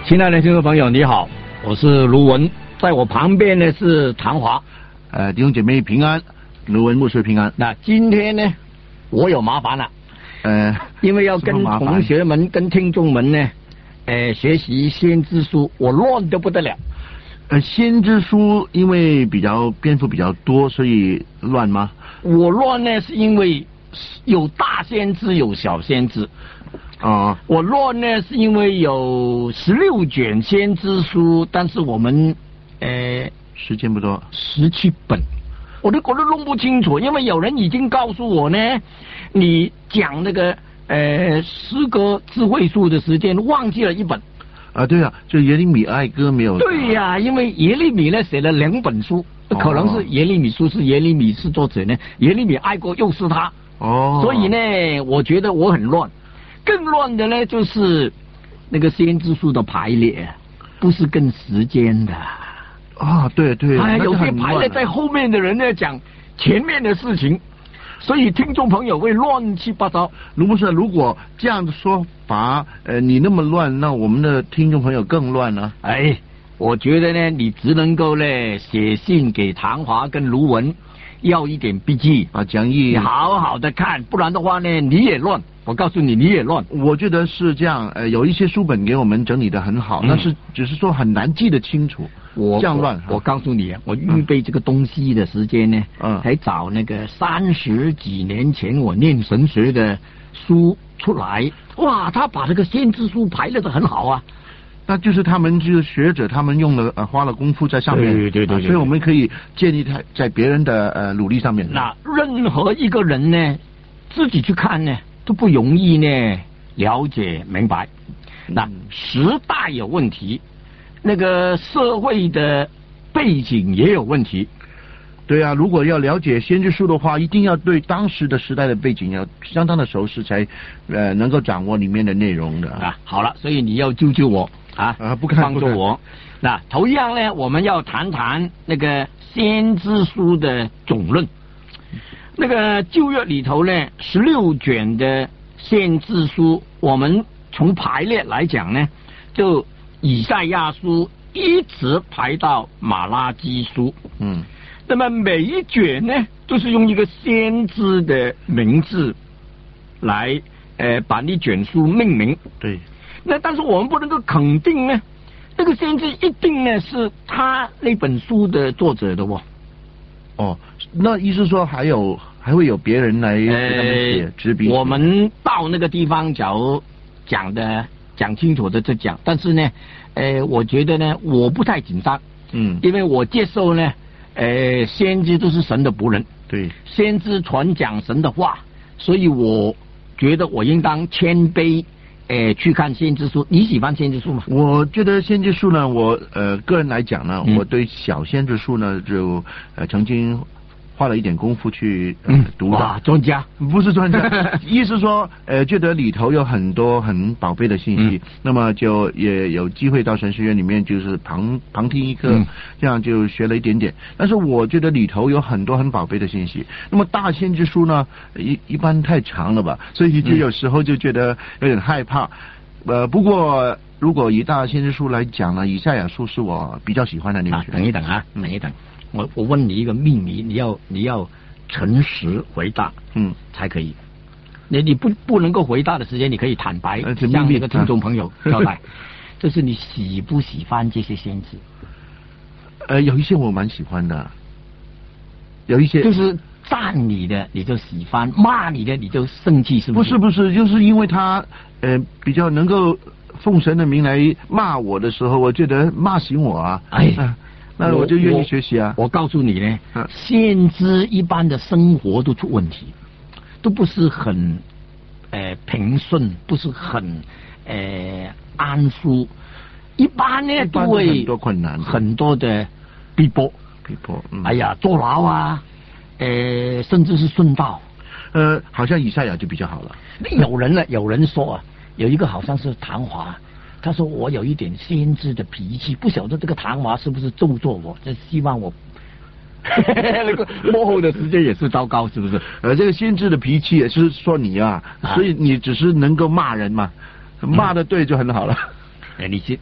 亲爱的听众朋友，你好，我是卢文，在我旁边呢是唐华。 弟兄姐妹平安，卢文牧师平安。 那今天呢，我有麻烦了，因为要跟同学们、跟听众们呢，学习先知书，我乱得不得了。 先知书因为篇幅比较多，所以乱吗？ 我乱呢，是因为有大先知，有小先知。我乱呢，是因为有16卷先知书，但是我们时间不多 ，17本，我都弄不清楚，因为有人已经告诉我呢，你讲那个诗歌智慧树的时间忘记了一本。 对啊，就耶利米哀歌没有。 对呀，因为耶利米呢写了2本书，可能是耶利米书是耶利米是作者呢，耶利米哀歌又是他。所以呢，我觉得我很乱。更乱的呢，就是那个先知书的排列，不是跟时间的。 对， 有些排列在后面的人呢讲前面的事情，所以听众朋友会乱七八糟。 卢牧师，如果这样的说法，你那么乱，那我们的听众朋友更乱呢？ 我觉得呢，你只能够呢写信给唐华跟卢文，要一点笔记讲义， 你好好的看，不然的话呢，你也乱。我告诉你，你也乱。 我觉得是这样，有一些书本给我们整理的很好，但是只是说很难记得清楚。这样乱。 我告诉你，我预备这个东西的时间呢，还找那个30几年前我念神学的书出来。哇，他把这个先知书排列得很好啊。 那就是他们就是学者，他们用了花了功夫在上面。 对， 所以我们可以建立在别人的努力上面。 那任何一个人呢，自己去看呢，都不容易呢了解明白。那时代有问题，那个社会的背景也有问题。 对啊，如果要了解先知书的话，一定要对当时的时代的背景要相当的熟识，才能够掌握里面的内容的。 好了，所以你要救我帮助我。那头一样呢，我们要谈谈那个先知书的总论。那个旧约里头呢，16卷的先知书，我们从排列来讲呢，就以赛亚书一直排到马拉基书。那么每一卷呢，都是用一个先知的名字来把一卷书命名。 对。 那但是我们不能够肯定呢，那个先知一定呢是他那本书的作者的那意思说还会有别人来给他们写执笔。 我们到那个地方假如讲清楚的再讲，但是呢我觉得呢我不太紧张。因为我接受呢先知都是神的仆人。 对， 先知传讲神的话，所以我觉得我应当谦卑去看先知书。你喜欢先知书吗？我觉得先知书呢，我个人来讲呢，我对小先知书呢就曾经花了一点功夫去读的。 专家不是专家，意思说觉得里头有很多很宝贝的信息，那么就也有机会到神学院里面就是旁听一课，这样就学了一点点。但是我觉得里头有很多很宝贝的信息。那么大先知书呢，一般太长了吧，所以就有时候就觉得有点害怕。不过如果以大先知书来讲呢，以赛亚书是我比较喜欢的那个。 等一等，我问你一个秘密，你要诚实回答，才可以。你不能够回答的时间，你可以坦白向那个听众朋友交代。就是你喜不喜欢这些先知？ 有一些我蛮喜欢的，有一些就是赞你的你就喜欢，骂你的你就生气，是不是？ 不是，就是因为他比较能够奉神的名来骂我的时候，我觉得骂醒我啊。那我就愿意学习啊。 我告诉你呢，先知一般的生活都出问题，都不是很平顺，不是很安舒，一般呢都会很多困难， 很多的逼迫。坐牢啊，甚至是顺道。 好像以赛亚就比较好了。 有人说啊，有一个好像是唐华。他说我有一点先知的脾气，不晓得这个唐华是不是咒作我，就希望我那个幕后的时间也是糟糕，是不是？ 这个先知的脾气也是说你啊，所以你只是能够骂人嘛，骂的对就很好了。 你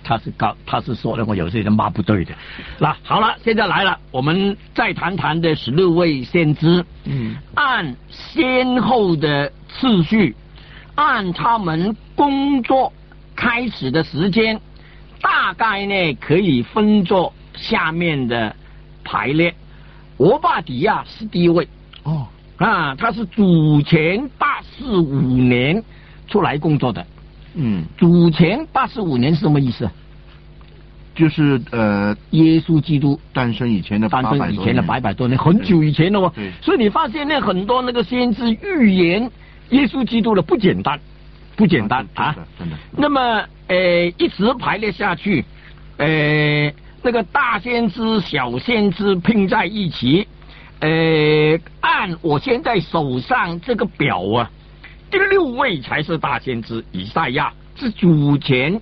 他是说的，我有些人骂不对的。那好了，现在来了，我们再谈谈的16位先知。按先后的次序，按他们工作开始的时间，大概呢可以分作下面的排列。俄巴底亚是第一位。他是主前845年出来工作的。主前845年是什么意思？ 就是耶稣基督诞生以前的800 多年，很久以前了哦。所以你发现呢，很多那个先知预言耶稣基督的不简单啊。 真的。 那么一直排列下去，那个大先知、小先知拼在一起，按我现在手上这个表啊，第6位才是大先知以赛亚，是主前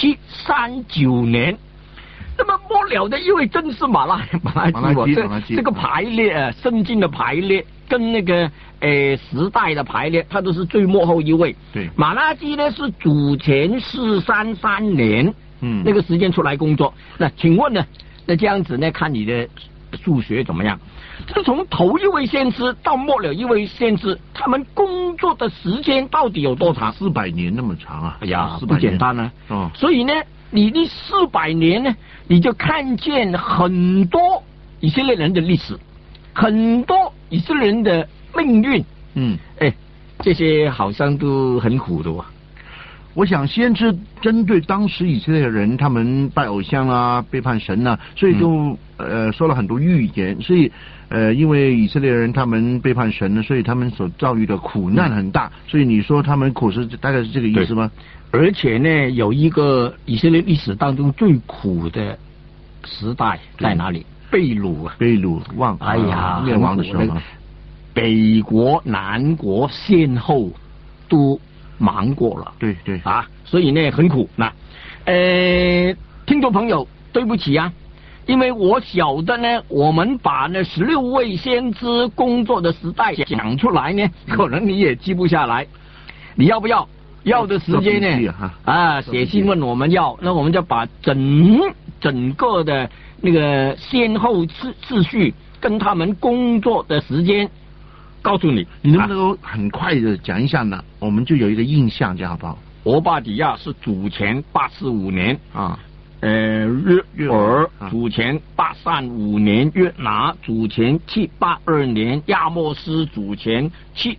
739年。那么末了的一位正是马拉基，这个排列圣经的排列跟那个时代的排列，它都是最末后一位。 对， 马拉基呢是主前433年，那个时间出来工作。那请问呢？那这样子呢？看你的数学怎么样？是从头一位先知到末了一位先知，他们工作的时间到底有多长 ？400年那么长啊！ 哎呀，不简单啊！所以呢，你400年呢，你就看见很多以色列人的历史，很多以色列人的命运。这些好像都很苦的啊。 我想先知针对当时以色列人，他们拜偶像啊，背叛神啊，所以就说了很多预言。所以因为以色列人他们背叛神，所以他们所遭遇的苦难很大。所以你说他们苦是大概是这个意思吗？ 而且呢，有一个以色列历史当中最苦的时代在哪里？被掳啊！ 被掳灭亡的时候， 北国南国先后都忙过了。 对啊，所以呢很苦。那听众朋友，对不起啊，因为我晓得呢，我们把那16位先知工作的时代讲出来呢，可能你也记不下来。你要不要？要的时间呢？写信问我们要，那我们就把整个的那个先后次序跟他们工作的时间告诉你。 你能不能够很快的讲一下呢？我们就有一个印象，这样好不好？ 俄巴底亚是主前845年啊，约尔主前835年，约拿主前782年，亚莫斯主前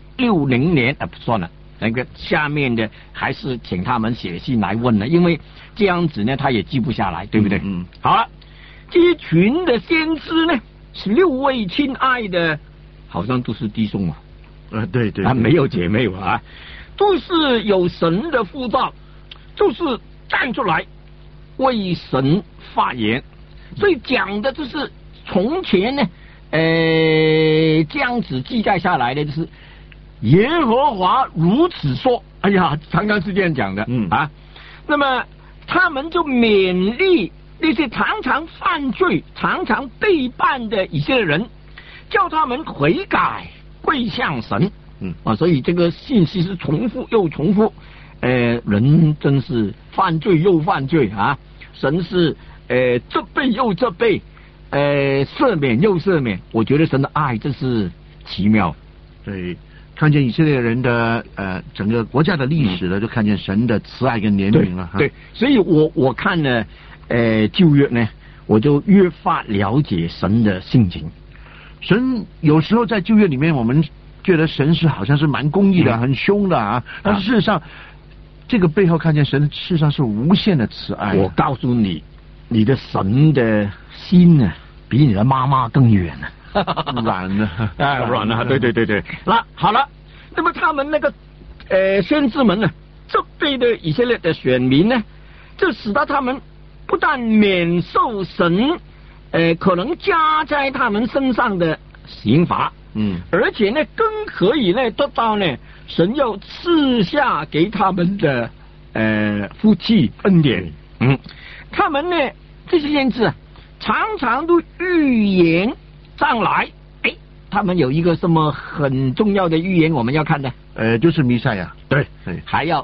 760年。算了，那个下面的还是请他们写信来问了，因为这样子呢，他也记不下来，对不对？好了，这一群的先知呢，16位亲爱的，好像都是弟兄啊。 对， 没有姐妹啊。都是有神的呼召，就是站出来为神发言，所以讲的就是从前呢，这样子记载下来的就是耶和华如此说。哎呀，常常是这样讲的。那么他们就勉励那些常常犯罪、常常背叛的以色列人，叫他们悔改归向神。所以这个信息是重复又重复。人真是犯罪又犯罪啊！神是责备又责备，赦免又赦免。我觉得神的爱真是奇妙。 对，看见以色列人的整个国家的历史呢，就看见神的慈爱跟怜悯了。 对，所以我看呢，旧约呢，我就越发了解神的性情。 神有时候在旧约里面，我们觉得神是好像是蛮公义的，很凶的啊，但是事实上，这个背后看见神事实上是无限的慈爱。 我告诉你，你的神的心呢，比你的妈妈更远呢。 软了， 软了，对。那好了，那么他们那个先知们呢，这辈的以色列的选民呢，就使得他们不但免受神可能加在他们身上的刑罚。而且呢，更可以呢得到呢神要赐下给他们的福气恩典。他们呢这些先知常常都预言上来。他们有一个什么很重要的预言我们要看的？ 就是弥赛亚。 对，还要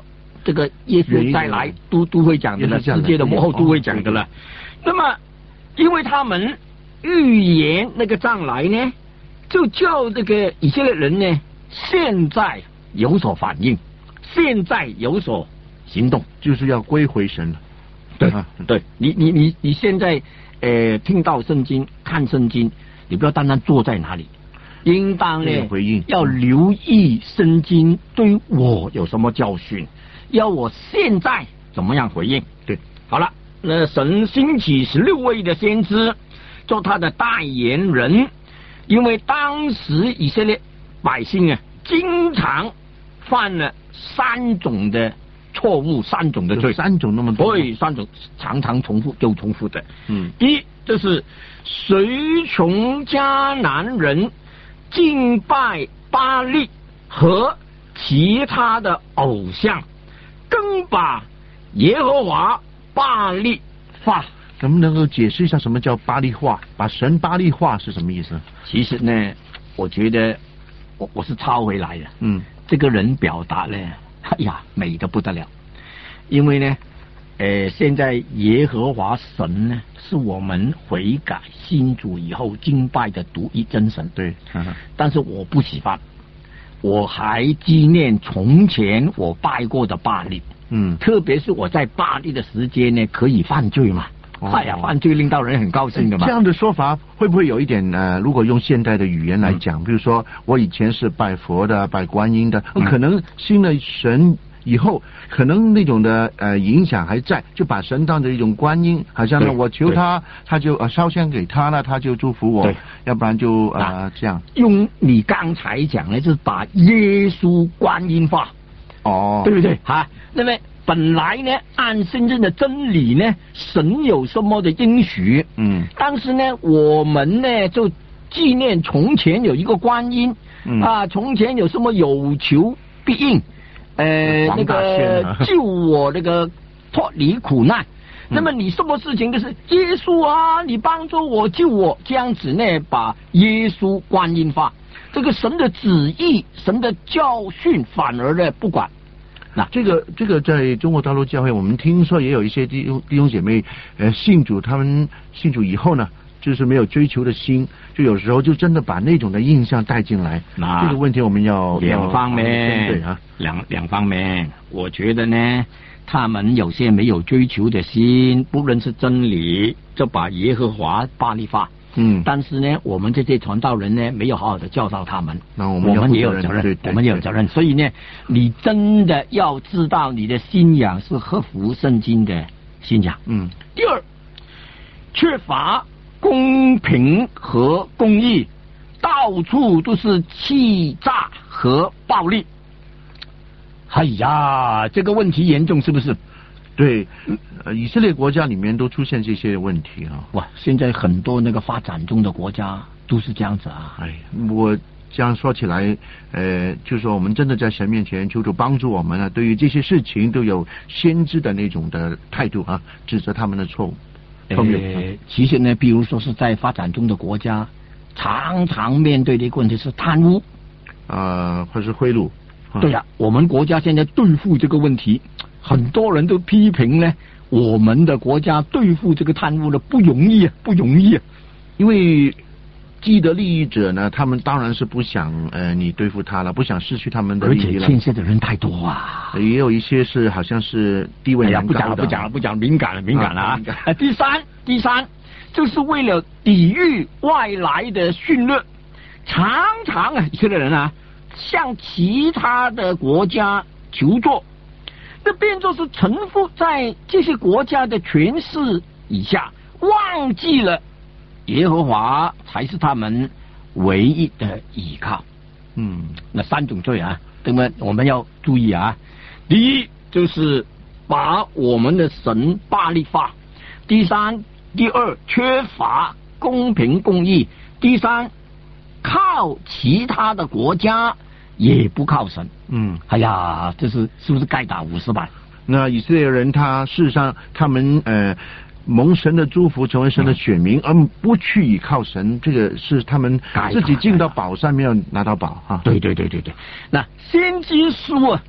这个耶稣再来都会讲的了，世界的末后都会讲的了。那么，因为他们预言那个将来呢，就叫这个以色列人呢，现在有所反应，现在有所行动， 就是要归回神了。 对，对，你现在听到圣经，看圣经，你不要单单坐在哪里，应当呢回应， 要留意圣经对我有什么教训，要我现在怎么样回应。 对， 好了，那神兴起16位的先知做他的代言人，因为当时以色列百姓啊，经常犯了3种的错误，3种的罪 ，3种那么多， 对，3种常常重复的。第一就是随从迦南人敬拜巴力和其他的偶像，更把耶和华巴力化。 能不能够解释一下什么叫巴力化？把神巴力化是什么意思？ 其实呢，我觉得我是抄回来的。这个人表达呢，哎呀，美得不得了。因为呢，现在耶和华神呢，是我们悔改信主以后敬拜的独一真神。 对， 但是我不喜欢，我还纪念从前我拜过的巴力。特别是我在巴力的时间呢，可以犯罪嘛。哎呀，犯罪令到人很高兴的嘛。 这样的说法会不会有一点如果用现代的语言来讲，比如说我以前是拜佛的、拜观音的，可能信了神以后，可能那种的影响还在，就把神当成一种观音，好像呢我求他，他就烧香给他了，他就祝福我，要不然就这样。 用你刚才讲的，就是把耶稣观音化，对不对？那么本来呢，按真正的真理呢，神有什么的应许？但是呢，我们呢就纪念从前有一个观音，从前有什么有求必应，那个救我那个脱离苦难。那么你什么事情就是耶稣啊，你帮助我救我，这样子呢，把耶稣观音化，这个神的旨意、神的教训反而呢不管。 那这个在中国大陆教会，我们听说也有一些弟兄姐妹信主，他们信主以后呢，就是没有追求的心，就有时候就真的把那种的印象带进来。这个问题我们要两方面， 对啊， 两方面，我觉得呢，他们有些没有追求的心，不认识真理，就把耶和华巴力化。但是呢，我们这些传道人呢，没有好好的教导他们， 那我们也有责任，我们也有责任。所以呢，你真的要知道你的信仰是合乎圣经的信仰。第二，缺乏公平和公义，到处都是欺诈和暴力。哎呀，这个问题严重，是不是？ 对，以色列国家里面都出现这些问题啊！ 哇，现在很多那个发展中的国家都是这样子啊！ 我这样说起来，就是说我们真的在神面前求主帮助我们啊，对于这些事情都有先知的那种的态度啊，指责他们的错误。 其实呢，比如说是在发展中的国家，常常面对的一个问题是贪污， 或是贿赂。 对呀，我们国家现在对付这个问题。很多人都批评呢，我们的国家对付这个贪污的不容易啊， 因为既得利益者呢，他们当然是不想你对付他了，不想失去他们的利益了。 而且牵涉的人太多啊， 也有一些是好像是地位很高的。 不讲了，敏感了啊！第三，就是为了抵御外来的侵略，常常以色列人啊，向其他的国家求助。这变作是臣服在这些国家的权势以下，忘记了耶和华才是他们唯一的依靠。那3种罪啊，那么我们要注意啊。第一就是把我们的神巴力化；第二缺乏公平公义；第三靠其他的国家。也不靠神，哎呀，这是不是该打50板？ 那以色列人他事实上他们蒙神的祝福，成为神的选民，而不去倚靠神，这个是他们自己进到宝山没有拿到宝啊。 对。那先知书啊，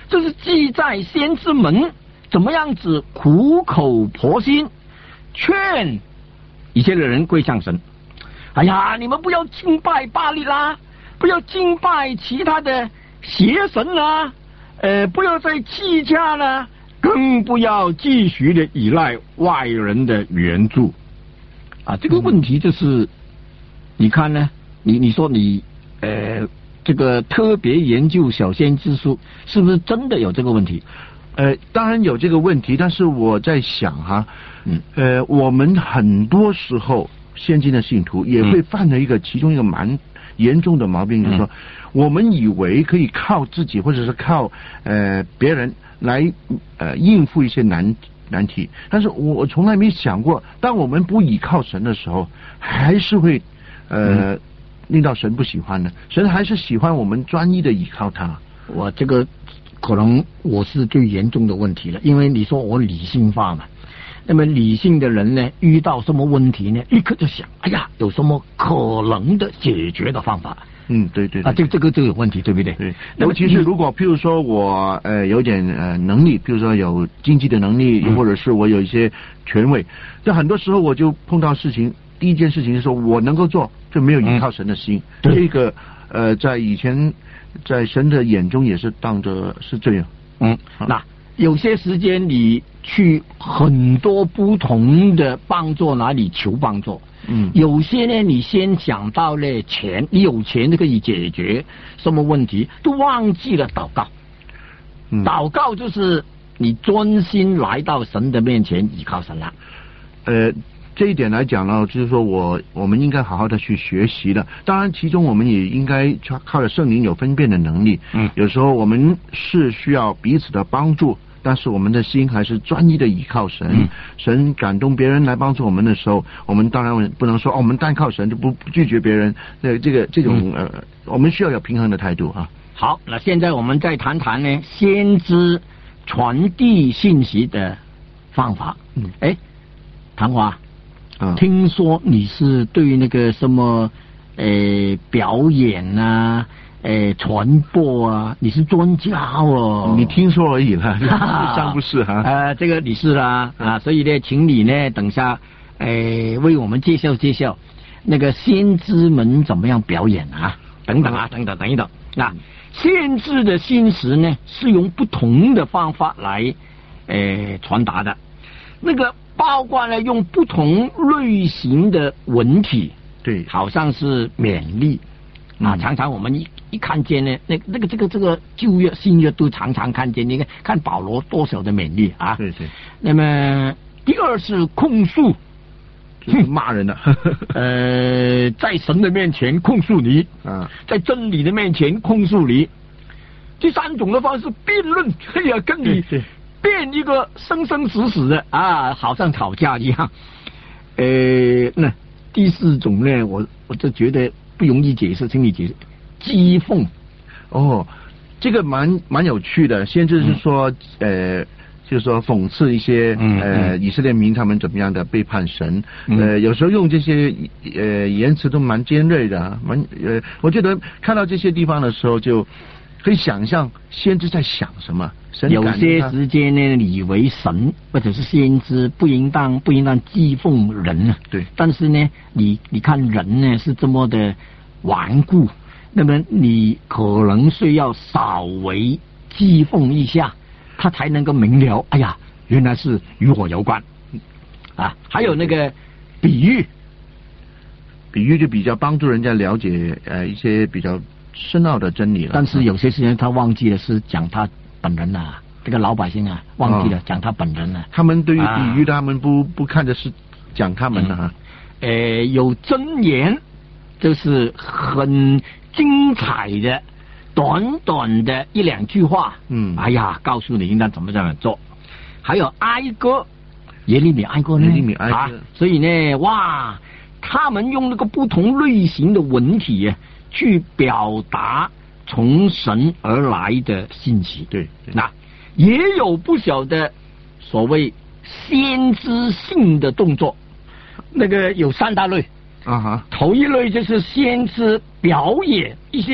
这是记在先知们怎么样子苦口婆心劝以色列人归向神。哎呀，你们不要敬拜巴力啦，不要敬拜其他的邪神啦，不要再计价啦，更不要继续的依赖外人的援助啊！这个问题就是，你看呢？你说你这个特别研究小先知书，是不是真的有这个问题？ 当然有这个问题，但是我在想哈，我们很多时候现今的信徒也会犯了其中一个蛮严重的毛病，就是说，我们以为可以靠自己或者是靠别人来应付一些难题，但是我从来没想过，当我们不依靠神的时候，还是会令到神不喜欢的。神还是喜欢我们专一的依靠他。 我这个可能我是最严重的问题了，因为你说我理性化嘛，那么理性的人呢，遇到什么问题呢，立刻就想，哎呀，有什么可能的解决的方法？ 对啊，这个有问题，对不对？ 对，尤其是如果譬如说我有点能力，譬如说有经济的能力，或者是我有一些权位，在很多时候我就碰到事情，第一件事情是说我能够做，就没有依靠神的心。这个在以前在神的眼中也是当着是这样。 那有些时间你去很多不同的帮助哪里求帮助，有些呢你先想到了钱，你有钱就可以解决什么问题，都忘记了祷告。祷告就是你专心来到神的面前依靠神了。 这一点来讲呢，就是说我们应该好好的去学习的。当然，其中我们也应该靠着圣灵有分辨的能力。有时候我们是需要彼此的帮助，但是我们的心还是专一的依靠神。神感动别人来帮助我们的时候，我们当然不能说我们单靠神就不拒绝别人。这种我们需要有平衡的态度啊。 好，那现在我们再谈谈呢，先知传递信息的方法。唐华。听说你是对那个什么表演啊传播啊，你是专家哦。 你听说而已了，尚不是哈。 这个你是啦所以呢，请你呢等下为我们介绍那个先知们怎么样表演啊，等等一等。那先知的信息呢是用不同的方法来传达的，那个包括了用不同类型的文体， 对， 好像是勉励常常我们一看见呢，这个旧约新约都常常看见。你看保罗多少的勉励啊！ 对。 那么第二是控诉， 就是骂人的。 在神的面前控诉你在真理的面前控诉你。第三种的方式辩论，跟你辩一个生生死死的好像吵架一样。那第四种呢，我就觉得不容易解释，请你解释。讥讽。 这个蛮有趣的。先知是说就是说讽刺一些以色列民他们怎么样的背叛神。有时候用这些言辞都蛮尖锐的，我觉得看到这些地方的时候就可以想象先知在想什么。 有些时间呢，你以为神或者是先知不应当讥讽人对。 但是呢，你看人呢是这么的顽固，那么你可能需要稍微讥讽一下，他才能够明了。哎呀，原来是与我有关还有那个比喻就比较帮助人家了解一些比较深奥的真理了。但是有些时间他忘记了是讲他本人这个老百姓忘记了讲他本人他们对于比喻他们不看的是讲他们有箴言，就是很精彩的短的一两句话，哎呀，告诉你应该怎么做。还有哀歌，耶利米哀歌呢，所以呢，哇，他们用那个不同类型的文体去表达从神而来的信息。 对， 那也有不小的所谓先知性的动作，那个有三大类。头一类就是先知表演一些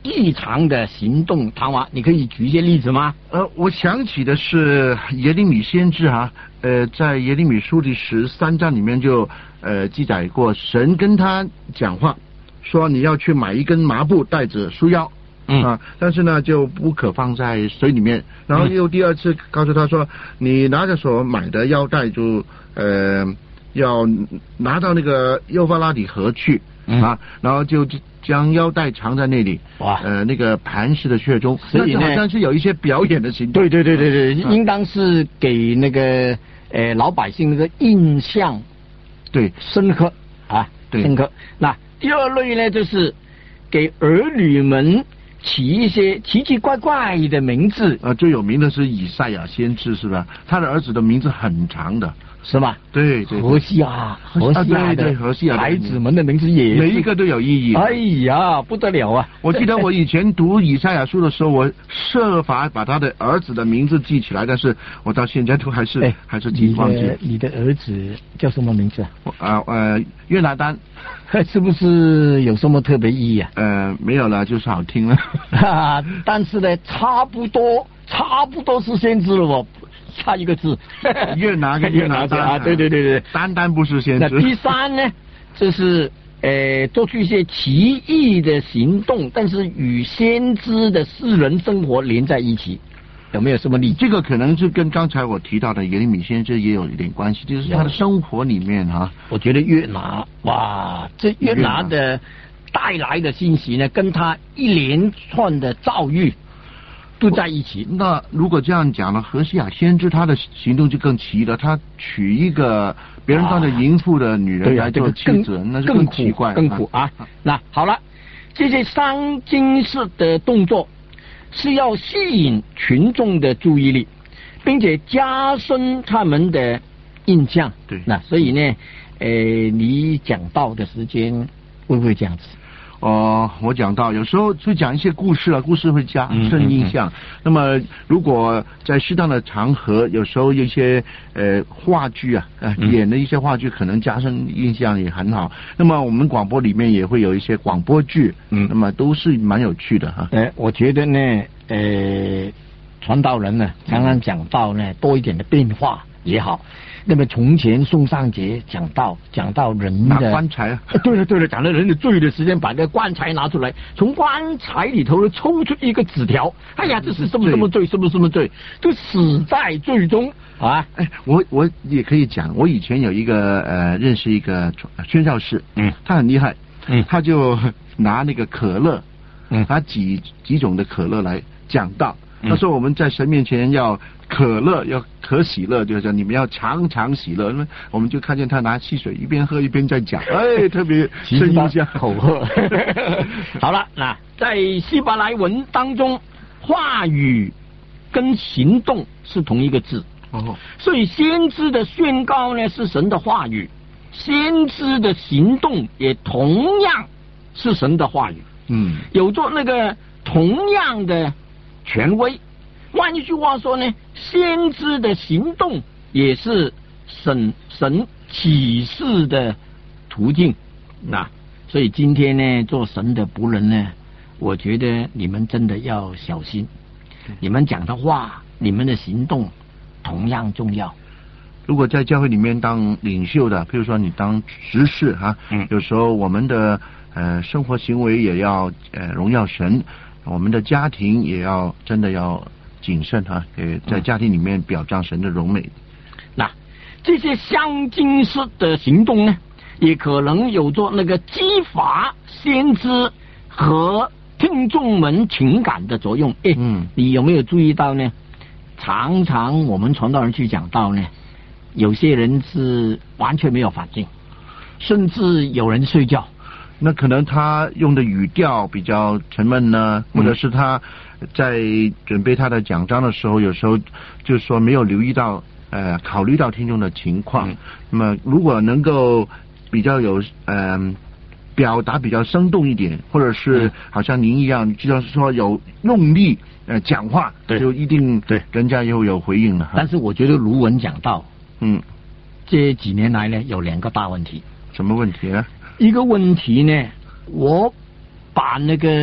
异常的行动，唐王，你可以举一些例子吗？ 我想起的是耶利米先知在耶利米书第13章里面就记载过，神跟他讲话，说你要去买一根麻布带着束腰。但是呢，就不可放在水里面。然后又第二次告诉他说，你拿着所买的腰带就要拿到那个幼发拉底河去然后就将腰带藏在那里，那个磐石的穴中。所以好像是有一些表演的行动。 对，应当是给那个老百姓那个印象对深刻对深刻。那第二类呢，就是给儿女们起一些奇奇怪怪的名字。 最有名的是以赛亚先知，是吧？他的儿子的名字很长的， 是吧？ 对， 何西亚的孩子们的名字也每一个都有意义。 哎呀，不得了啊！ 我记得我以前读以赛亚书的时候，我设法把他的儿子的名字记起来，但是我到现在都还是记忘记。 你的儿子叫什么名字约拿丹。 是不是有什么特别意义没有了，就是好听了。 但是呢，差不多是先知了哦，差一个字。 越拿丹对， 单不是先知。 那第三呢，就是做出一些奇异的行动，但是与先知的私人生活连在一起。有没有什么例子？ 这个可能是跟刚才我提到的耶利米先知也有一点关系，就是他的生活里面我觉得约拿，这约拿的带来的信息呢，跟他一连串的遭遇都在一起。 那如果这样讲呢，何西亚先知他的行动就更奇了，他娶一个别人当着淫妇的女人来做妻子，那就更奇怪， 更苦那好了，这些伤筋式的动作是要吸引群众的注意力，并且加深他们的印象。 对， 那所以呢，你讲道的时间会不会这样子？ 我讲到有时候就讲一些故事故事会加深印象。那么如果在适当的场合，有时候有一些话剧演的一些话剧，可能加深印象也很好。那么我们广播里面也会有一些广播剧，那么都是蛮有趣的我觉得呢，传道人呢常常讲到呢多一点的变化也好。那么从前宋尚节讲到人的棺材对了，讲到人的罪的时间，把那个棺材拿出来，从棺材里头抽出一个纸条，哎呀，这是什么罪，什么罪，就死在罪中我也可以讲，我以前有一个认识一个宣教士，他很厉害，他就拿那个可乐，拿几种的可乐来讲道。他说我们在神面前要可乐，要可喜乐，就是你们要常常喜乐。那我们就看见他拿汽水一边喝一边在讲，特别深印象口喝。好了，那在希伯来文当中，话语跟行动是同一个字所以先知的宣告呢是神的话语，先知的行动也同样是神的话语。有着那个同样的权威。换一句话说呢，先知的行动也是神启示的途径。所以今天呢，做神的仆人呢，我觉得你们真的要小心，你们讲的话，你们的行动同样重要。 如果在教会里面当领袖的，譬如说你当执事有时候我们的生活行为也要荣耀神，我们的家庭也要真的要谨慎在家庭里面表彰神的荣美。 那这些相近式的行动呢，也可能有着那个激发先知和听众们情感的作用。你有没有注意到呢？常常我们传道人去讲道呢，有些人是完全没有反应，甚至有人睡觉。 那可能他用的语调比较沉闷呢，或者是他在准备他的讲章的时候，有时候就是说没有留意到考虑到听众的情况。那么如果能够比较有表达比较生动一点，或者是好像您一样，就是说有用力讲话，就一定人家又有回应了。 但是我觉得卢文讲道，这几年来呢，有2个大问题。 什么问题呢？ 一个问题呢，我把那个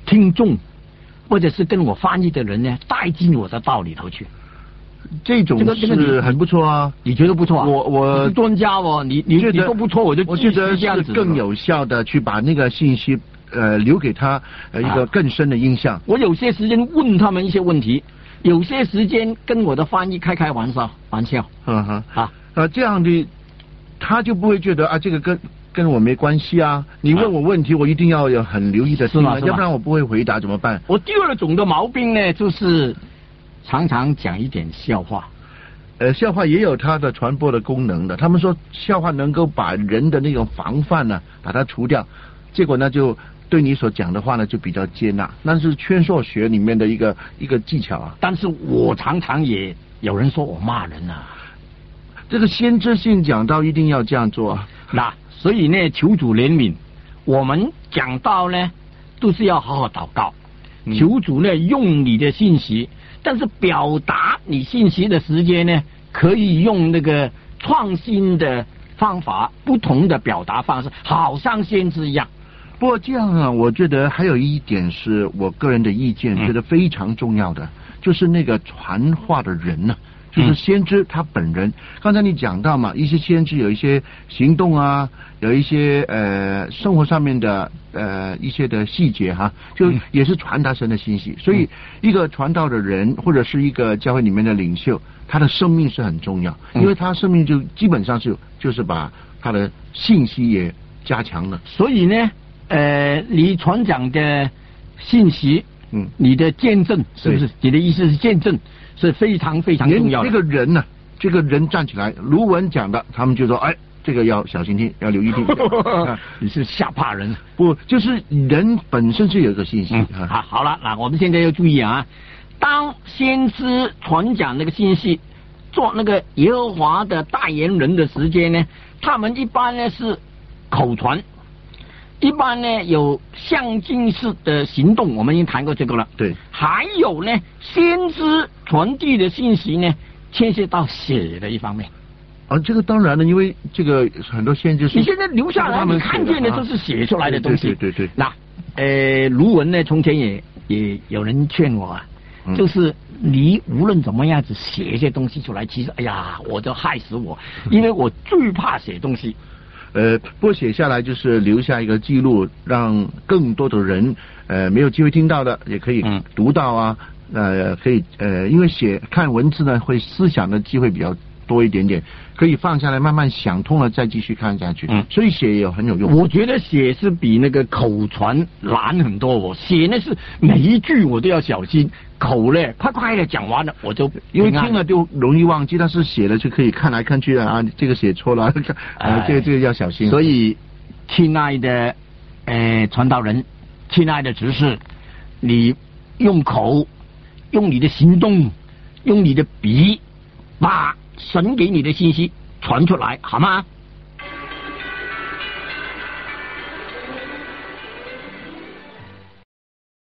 听众或者是跟我翻译的人呢带进我的道里头去。 这种是很不错啊， 你觉得不错啊？ 我是专家哦，你说不错，我觉得是更有效的去把那个信息留给他一个更深的印象。 我有些时间问他们一些问题，有些时间跟我的翻译开玩笑。 这样的他就不会觉得啊这个跟我没关系啊。你问我问题，我一定要有很留意的听啊，要不然我不会回答怎么办？ 我第二种的毛病呢，就是常常讲一点笑话。 笑话也有它的传播的功能的。他们说笑话能够把人的那种防范呢，把它除掉，结果呢就对你所讲的话呢就比较接纳。那是劝说学里面的一个技巧啊。 但是我常常也有人说我骂人啊。 这个先知性讲道一定要这样做啊。 那所以呢，求主怜悯，我们讲道呢都是要好好祷告，求主呢用你的信息，但是表达你信息的时间呢，可以用那个创新的方法，不同的表达方式，好像先知一样。 不过这样啊，我觉得还有一点是我个人的意见，觉得非常重要的，就是那个传话的人呢。就是先知他本人。刚才你讲到嘛，一些先知有一些行动啊，有一些生活上面的一些的细节哈，就也是传达神的信息。所以一个传道的人或者是一个教会里面的领袖，他的生命是很重要，因为他生命就基本上就是把他的信息也加强了。 所以呢，你传讲的信息，你的见证是不是？你的意思是见证是非常非常重要的。 这个人呢，这个人站起来，卢文讲的，他们就说，哎，这个要小心听，要留意听。 你是吓怕人？ 不，就是人本身是有一个信息。 好了，那我们现在要注意啊，当先知传讲那个信息，做那个耶和华的代言人的时间呢，他们一般呢是口传。一般呢有象征式的行动，我们已经谈过这个了。 对， 还有呢，先知传递的信息呢，牵涉到写的一方面。 这个当然了，因为这个很多先知是你现在留下来，你看见的都是写出来的东西。 对。 那卢文呢，从前也有人劝我啊，就是你无论怎么样子写一些东西出来，其实哎呀，我就害死我，因为我最怕写东西。 不过写下来就是留下一个记录，让更多的人没有机会听到的也可以读到啊。可以因为看文字呢，会思想的机会比较多一点点，可以放下来慢慢想通了再继续看下去。所以写也很有用。 我觉得写是比那个口传难很多。我写呢是每一句我都要小心，口呢快的讲完了，我就因为听了就容易忘记，但是写了就可以看来看去啊，这个写错了，这个要小心。 所以，亲爱的传道人，亲爱的执事，你用口，用你的行动，用你的笔，把神给你的信息传出来，好吗？